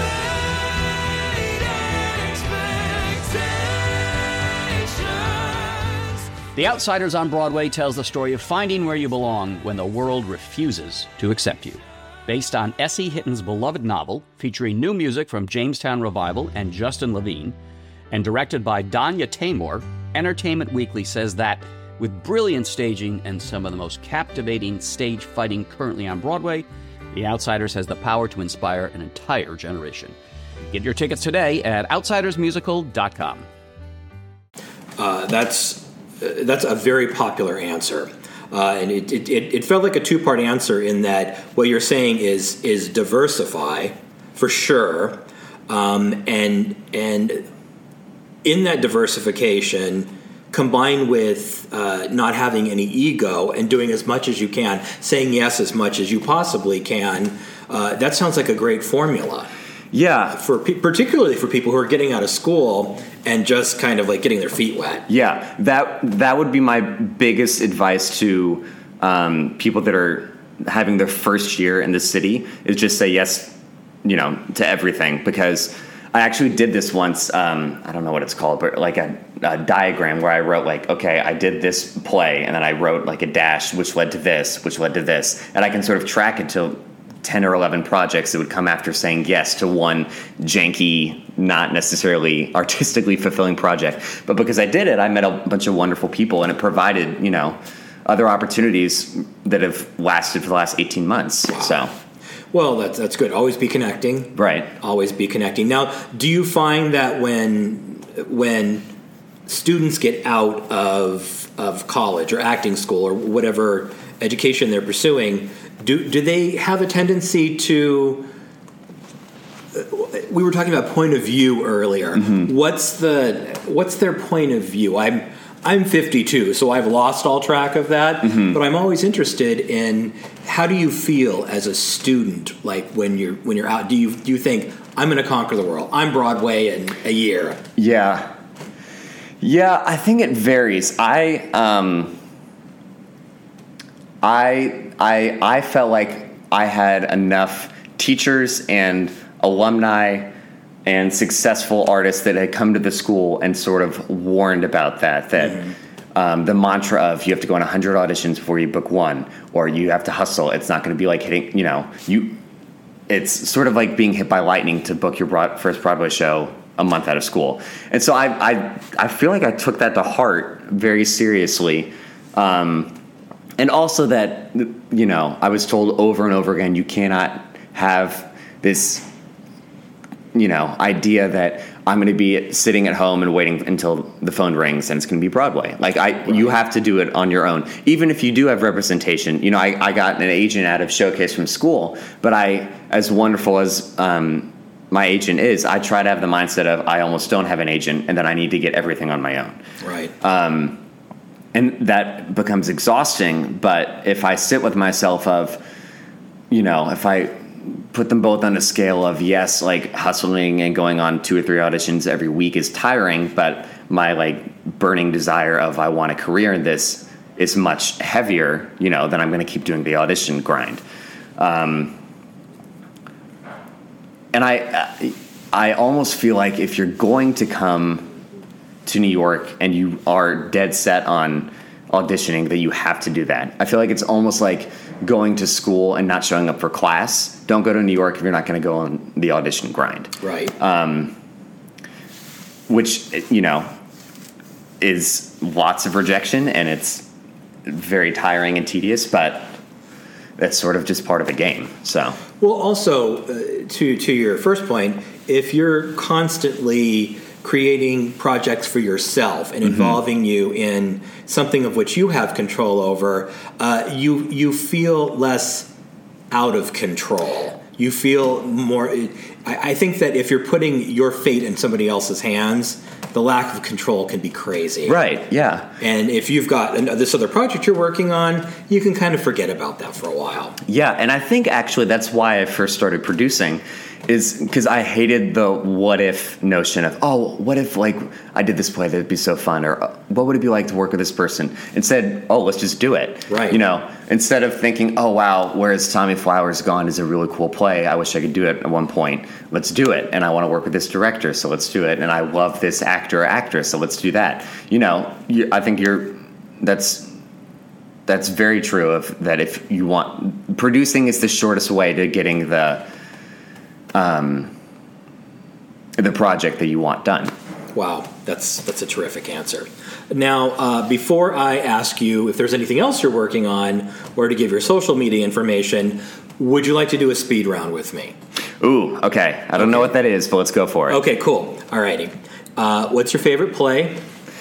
The Outsiders on Broadway tells the story of finding where you belong when the world refuses to accept you. Based on Essie Hitton's beloved novel, featuring new music from Jamestown Revival and Justin Levine, and directed by Danya Taymor, Entertainment Weekly says that with brilliant staging and some of the most captivating stage fighting currently on Broadway, The Outsiders has the power to inspire an entire generation. Get your tickets today at outsiders musical dot com. Uh, that's uh, that's a very popular answer. Uh, and it, it, it felt like a two-part answer in that what you're saying is is diversify, for sure, um, and and in that diversification, combined with uh, not having any ego and doing as much as you can, saying yes as much as you possibly can, uh, that sounds like a great formula. Yeah. For pe- particularly for people who are getting out of school and just kind of like getting their feet wet. Yeah, that that would be my biggest advice to um, people that are having their first year in the city, is just say yes, you know, to everything. Because I actually did this once. Um, I don't know what it's called, but like a, a diagram where I wrote like, okay, I did this play, and then I wrote like a dash, which led to this, which led to this, and I can sort of track it to ten or eleven projects that would come after saying yes to one janky, not necessarily artistically fulfilling project. But because I did it, I met a bunch of wonderful people, and it provided, you know, other opportunities that have lasted for the last eighteen months. Wow. So, well, that's that's good. Always be connecting. Right. Always be connecting. Now, do you find that when when students get out of of college or acting school or whatever education they're pursuing, do do they have a tendency to? We were talking about point of view earlier. Mm-hmm. What's the what's their point of view? I'm I'm fifty-two, so I've lost all track of that. Mm-hmm. But I'm always interested in how do you feel as a student, like when you're when you're out? Do you do you think I'm going to conquer the world? I'm Broadway in a year. Yeah, yeah. I think it varies. I um, I I I felt like I had enough teachers and alumni and successful artists that had come to the school and sort of warned about that, that mm-hmm. um, the mantra of you have to go on one hundred auditions before you book one, or you have to hustle. It's not going to be like hitting, you know, you. It's sort of like being hit by lightning to book your broad, first Broadway show a month out of school. And so I, I, I feel like I took that to heart very seriously. Um, and also that, you know, I was told over and over again, you cannot have this, you know, idea that I'm going to be sitting at home and waiting until the phone rings and it's going to be Broadway. Like I, right. You have to do it on your own. Even if you do have representation, you know, I, I got an agent out of Showcase from school, but I, as wonderful as um, my agent is, I try to have the mindset of I almost don't have an agent and then I need to get everything on my own. Right. Um, and that becomes exhausting. But if I sit with myself of, you know, if I put them both on a scale of yes, like hustling and going on two or three auditions every week is tiring, but my like burning desire of I want a career in this is much heavier, you know, then I'm going to keep doing the audition grind. Um, and I, I almost feel like if you're going to come to New York and you are dead set on auditioning, that you have to do that. I feel like it's almost like going to school and not showing up for class. Don't go to New York if you're not going to go on the audition grind. Right. Um, which, you know, is lots of rejection and it's very tiring and tedious, but that's sort of just part of the game. So. Well, also, uh, to to your first point, if you're constantly creating projects for yourself and involving mm-hmm. you in something of which you have control over, uh, you you feel less out of control. You feel more. I, I think that if you're putting your fate in somebody else's hands, the lack of control can be crazy. Right. Yeah. And if you've got this other project you're working on, you can kind of forget about that for a while. Yeah, and I think actually that's why I first started producing. Is because I hated the what if notion of, oh, what if like I did this play, that'd be so fun, or what would it be like to work with this person? Instead, oh, let's just do it. Right. You know, instead of thinking, oh wow, Where's Tommy Flowers Gone is a really cool play. I wish I could do it at one point. Let's do it. And I want to work with this director, so let's do it. And I love this actor or actress, so let's do that. You know, you, I think you're that's that's very true of that. If you want, producing is the shortest way to getting the Um, the project that you want done. Wow, that's that's a terrific answer. Now, uh, before I ask you if there's anything else you're working on or to give your social media information, would you like to do a speed round with me? Ooh, okay. I don't okay. know what that is, but let's go for it. Okay, cool. All righty. Uh, what's your favorite play?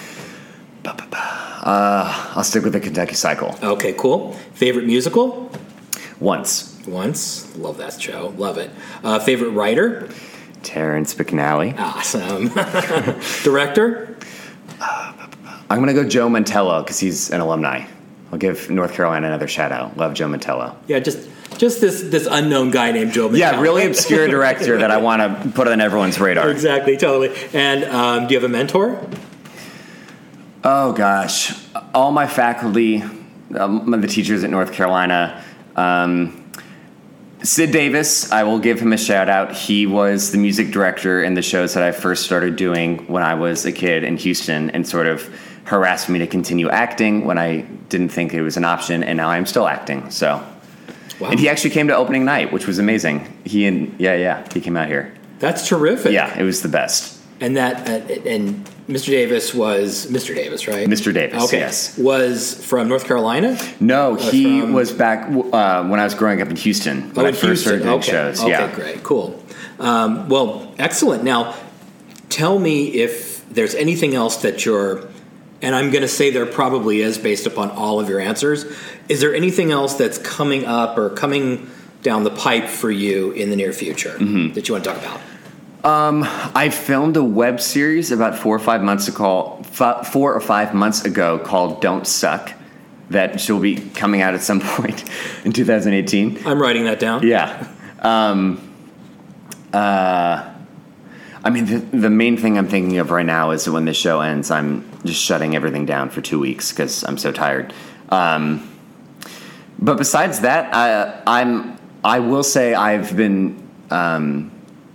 Uh, I'll stick with the Kentucky Cycle. Okay, cool. Favorite musical? Once. Once. Love that show. Love it. Uh, favorite writer? Terrence McNally. Awesome. Director? Uh, I'm going to go Joe Mantello because he's an alumni. I'll give North Carolina another shout out. Love Joe Mantello. Yeah, just just this this unknown guy named Joe Mantello. Yeah, really obscure director that I want to put on everyone's radar. Exactly, totally. And um, do you have a mentor? Oh, gosh. All my faculty, um, the teachers at North Carolina, um, Sid Davis, I will give him a shout out. He was the music director in the shows that I first started doing when I was a kid in Houston and sort of harassed me to continue acting when I didn't think it was an option, and now I'm still acting. So, wow. And he actually came to opening night, which was amazing. He and yeah, yeah, he came out here. That's terrific. Yeah, it was the best. And that uh, and Mister Davis was Mister Davis, right? Mister Davis, okay. Yes. Was from North Carolina? No, he from... was back uh, when I was growing up in Houston. When oh, I in first Houston. started doing okay. shows. Okay, yeah. Great, cool. Um, well, excellent. Now, tell me if there's anything else that you're, and I'm going to say there probably is based upon all of your answers. Is there anything else that's coming up or coming down the pipe for you in the near future mm-hmm. that you want to talk about? Um, I filmed a web series about four or five months ago, f- four or five months ago called "Don't Suck," that should be coming out at some point in two thousand eighteen. I'm writing that down. Yeah. Um, uh, I mean, the, the main thing I'm thinking of right now is that when this show ends, I'm just shutting everything down for two weeks because I'm so tired. Um, but besides that, I, I'm I will say I've been. Um,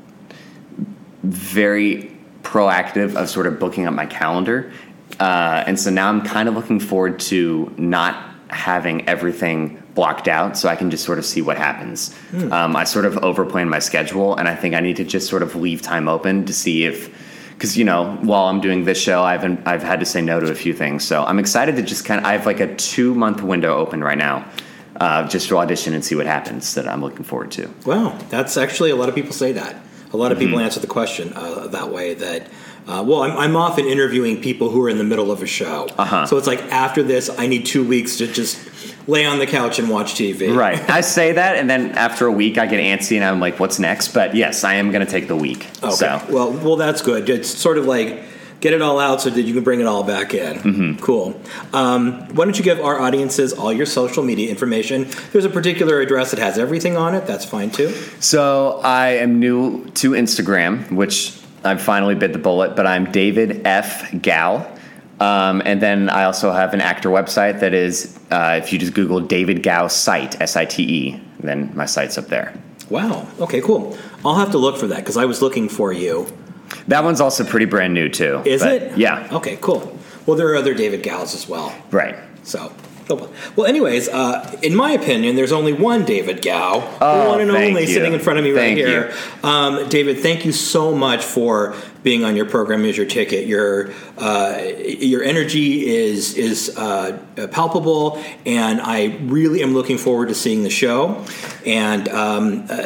very proactive of sort of booking up my calendar. Uh, and so now I'm kind of looking forward to not having everything blocked out so I can just sort of see what happens. Mm. Um, I sort of overplan my schedule, and I think I need to just sort of leave time open to see if, because, you know, while I'm doing this show, I've I've had to say no to a few things. So I'm excited to just kind of, I have like a two month window open right now. Uh, just to audition and see what happens that I'm looking forward to. Wow, that's actually, a lot of people say that. A lot of people mm-hmm. answer the question uh, that way. That uh, well, I'm, I'm often interviewing people who are in the middle of a show, uh-huh. so it's like after this, I need two weeks to just lay on the couch and watch T V. Right. I say that, and then after a week, I get antsy, and I'm like, "What's next?" But yes, I am going to take the week. Okay. So. Well, well, that's good. It's sort of like get it all out so that you can bring it all back in. Mm-hmm. Cool. Um, why don't you give our audiences all your social media information? There's a particular address that has everything on it. That's fine, too. So I am new to Instagram, which I've finally bit the bullet, but I'm David F. Gow. Um, and then I also have an actor website that is, uh, if you just Google David Gow Site, S I T E, then my site's up there. Wow. Okay, cool. I'll have to look for that because I was looking for you. That one's also pretty brand new, too. Is but, it? Yeah. Okay, cool. Well, there are other David Gows as well. Right. So, well, anyways, uh, in my opinion, there's only one David Gow, oh, the one and only, you. sitting in front of me thank right here. Um, David, thank you so much for being on your program Is Your Ticket. Your uh, your energy is is uh, palpable, and I really am looking forward to seeing the show. And um, uh,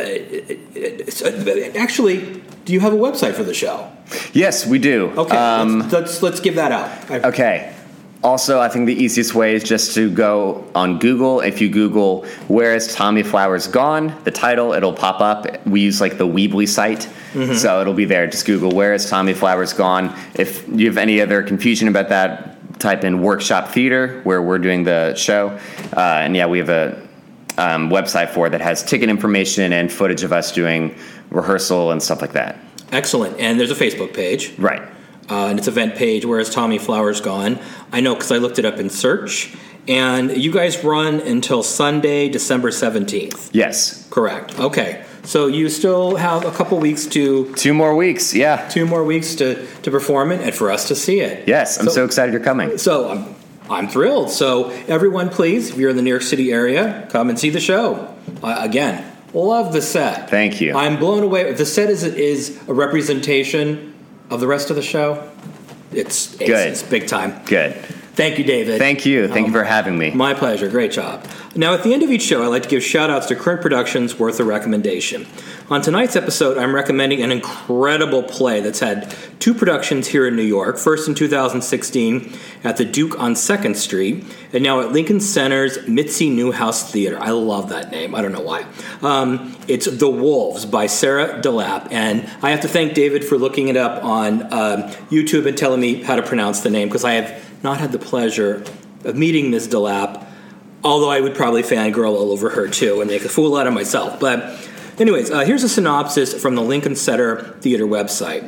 it's, uh, actually, do you have a website for the show? Yes, we do. Okay, um, let's, let's let's give that out. I, okay. Also, I think the easiest way is just to go on Google. If you Google "Where Has Tommy Flowers Gone?" the title, it'll pop up. We use like the Weebly site, mm-hmm. so it'll be there. Just Google "Where Has Tommy Flowers Gone?" If you have any other confusion about that, type in Workshop Theater, where we're doing the show. Uh, and yeah, we have a um, website for it that has ticket information and footage of us doing rehearsal and stuff like that. Excellent. And there's a Facebook page. Right. Uh, and it's event page, Where Has Tommy Flowers Gone? I know because I looked it up in search. And you guys run until Sunday, December seventeenth. Yes. Correct. Okay. So you still have a couple weeks to... Two more weeks, yeah. Two more weeks to, to perform it and for us to see it. Yes, I'm so, so excited you're coming. So I'm, I'm thrilled. So everyone, please, if you're in the New York City area, come and see the show. Uh, again, love the set. Thank you. I'm blown away. The set is is a representation of the rest of the show. It's, it's good. It's big time. Good. Thank you, David. Thank you. Thank um, you for having me. My pleasure. Great job. Now, at the end of each show, I like to give shout-outs to current productions worth a recommendation. On tonight's episode, I'm recommending an incredible play that's had two productions here in New York. First in two thousand sixteen at the Duke on second Street, and now at Lincoln Center's Mitzi Newhouse Theater. I love that name. I don't know why. Um, it's The Wolves by Sarah DeLapp, and I have to thank David for looking it up on um, YouTube and telling me how to pronounce the name, because I have not had the pleasure of meeting Miz DeLapp, although I would probably fangirl all over her too and make a fool out of myself. But anyways, uh, here's a synopsis from the Lincoln Center Theater website.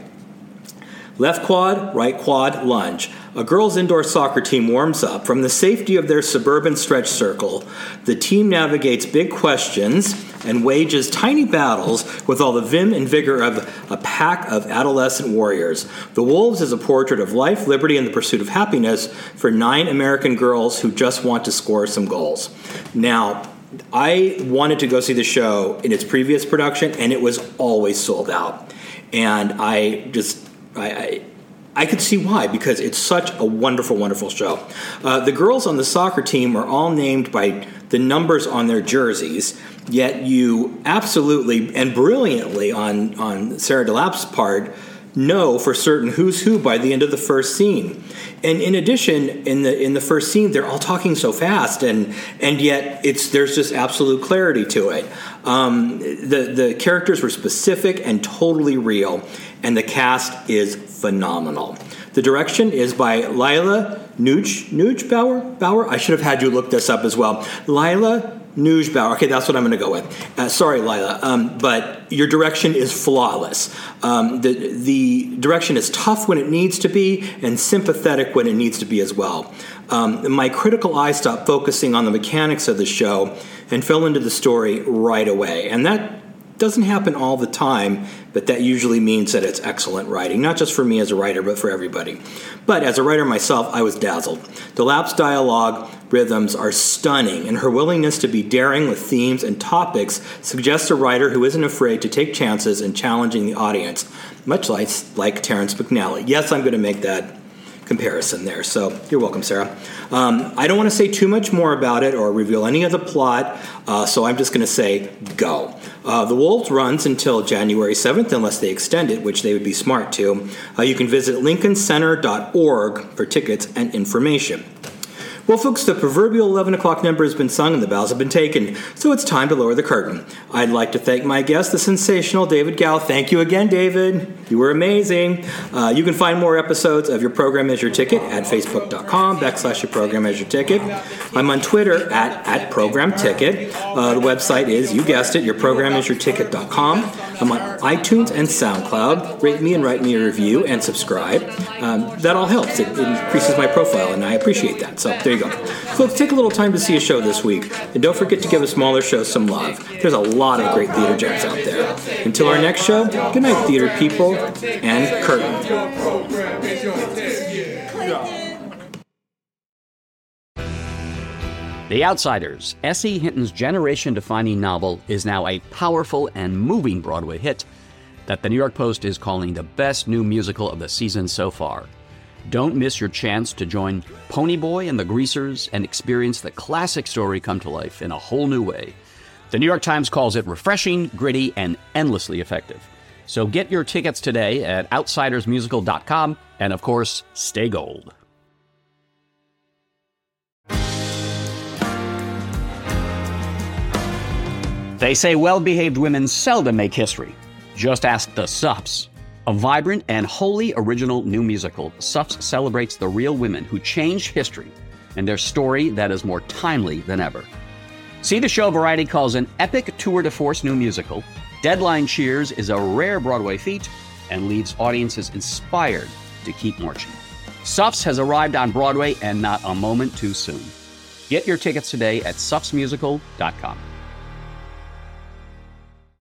Left quad, right quad, lunge. A girls' indoor soccer team warms up. From the safety of their suburban stretch circle, the team navigates big questions and wages tiny battles with all the vim and vigor of a pack of adolescent warriors. The Wolves is a portrait of life, liberty, and the pursuit of happiness for nine American girls who just want to score some goals. Now, I wanted to go see the show in its previous production, and it was always sold out. And I just... I, I I could see why, because it's such a wonderful, wonderful show. Uh, the girls on the soccer team are all named by the numbers on their jerseys, yet you absolutely and brilliantly on, on Sarah DeLapp's part know for certain who's who by the end of the first scene. And in addition, in the in the first scene, they're all talking so fast, and and yet it's there's just absolute clarity to it. Um, the the characters were specific and totally real, and the cast is phenomenal. The direction is by Lila Nuge Nugebauer. Bauer. I should have had you look this up as well. Lila Nugebauer. Okay, that's what I'm going to go with. Uh, sorry, Lila, um, but your direction is flawless. Um, the the direction is tough when it needs to be and sympathetic when it needs to be as well. Um, my critical eye stopped focusing on the mechanics of the show and fell into the story right away, and that doesn't happen all the time, but that usually means that it's excellent writing, not just for me as a writer, but for everybody. But as a writer myself, I was dazzled. DeLapp's dialogue rhythms are stunning, and her willingness to be daring with themes and topics suggests a writer who isn't afraid to take chances in challenging the audience, much like, like Terrence McNally. Yes, I'm going to make that comparison there, so you're welcome, Sarah. Um, I don't want to say too much more about it or reveal any of the plot, uh, so I'm just going to say go. Uh, the Wolves runs until January seventh, unless they extend it, which they would be smart to. Uh, you can visit lincoln center dot org for tickets and information. Well, folks, the proverbial eleven o'clock number has been sung and the bells have been taken, so it's time to lower the curtain. I'd like to thank my guest, the sensational David Gow. Thank you again, David. You were amazing. Uh, you can find more episodes of Your Program Is Your Ticket at facebook.com backslash Your Program Is Your Ticket. I'm on Twitter at, at Program Ticket. Uh, the website is, you guessed it, your program is your ticket dot com. I'm on iTunes and SoundCloud. Rate me and write me a review and subscribe. Um, that all helps. It, it increases my profile, and I appreciate that. So there you go. Folks, take a little time to see a show this week. And don't forget to give a smaller show some love. There's a lot of great theater gems out there. Until our next show, good night, theater people, and curtain. The Outsiders, S E. Hinton's generation-defining novel, is now a powerful and moving Broadway hit that the New York Post is calling the best new musical of the season so far. Don't miss your chance to join Ponyboy and the Greasers and experience the classic story come to life in a whole new way. The New York Times calls it refreshing, gritty, and endlessly effective. So get your tickets today at outsiders musical dot com, and of course, stay gold. They say well-behaved women seldom make history. Just ask the Suffs. A vibrant and wholly original new musical, Suffs celebrates the real women who changed history and their story that is more timely than ever. See the show Variety calls an epic tour de force new musical. Deadline cheers is a rare Broadway feat and leaves audiences inspired to keep marching. Suffs has arrived on Broadway, and not a moment too soon. Get your tickets today at suffs musical dot com.